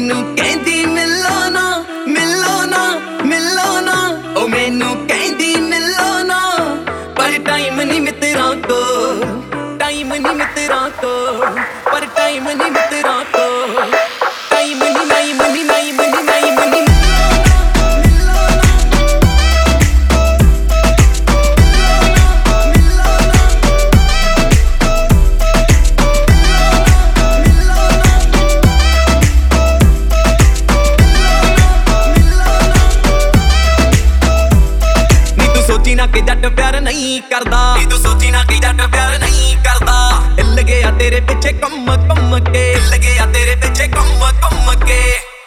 मैनू कहंदी मिलो ना मिलो ना मिलो ना ओ मैनू कहंदी मिलो ना पर टाइम नहीं मित्रा को टाइम नहीं मित्रा को पर टाइम नहीं मित्रा को टाइम नहीं नहीं मनी नहीं मनी नहीं मनी ना कि जट प्यार नहीं करदा तू सोची ना कि जट प्यार नहीं करदा हिल गया तेरे पीछे कम के हिल गया तेरे पीछे कम के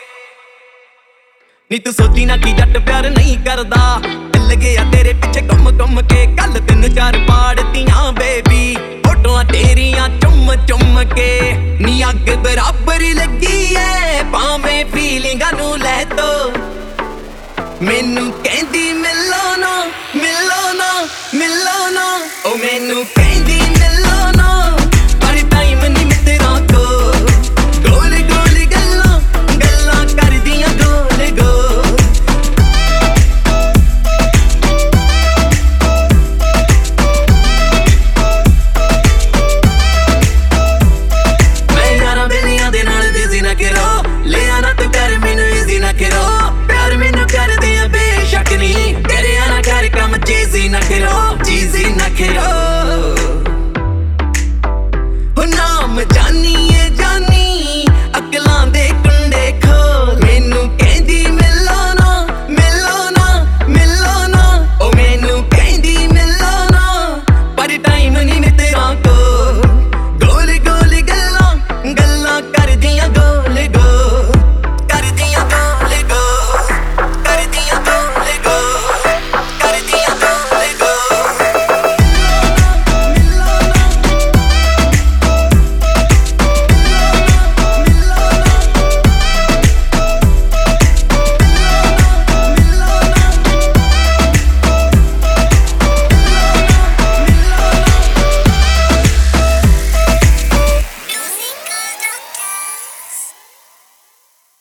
नी तू सोची ना कि जट प्यार नहीं करदा हिल गया तेरे पीछे कम के कल 3-4 पाड़तियां बेबी फोटोआं तेरियां चुम के नी अग बराबर लगी है भावें फीलिंगां नू लै तो मैनू कहंदी मिलो ना मिलो ना मिलो ना ओ मैनू कहंदी मिलो ना पर टाइम नहीं मित्रा को गोल गोल गल्लां करदियां गोल गोल मैं यारां बेलियां दे नाल बिजी ना करो ले आना तू कर मैनू इजी ना करो प्यार मैनू कर दे बेशक नहीं तेरे आना कर कम चीज़ी ना करो हो नाम जानी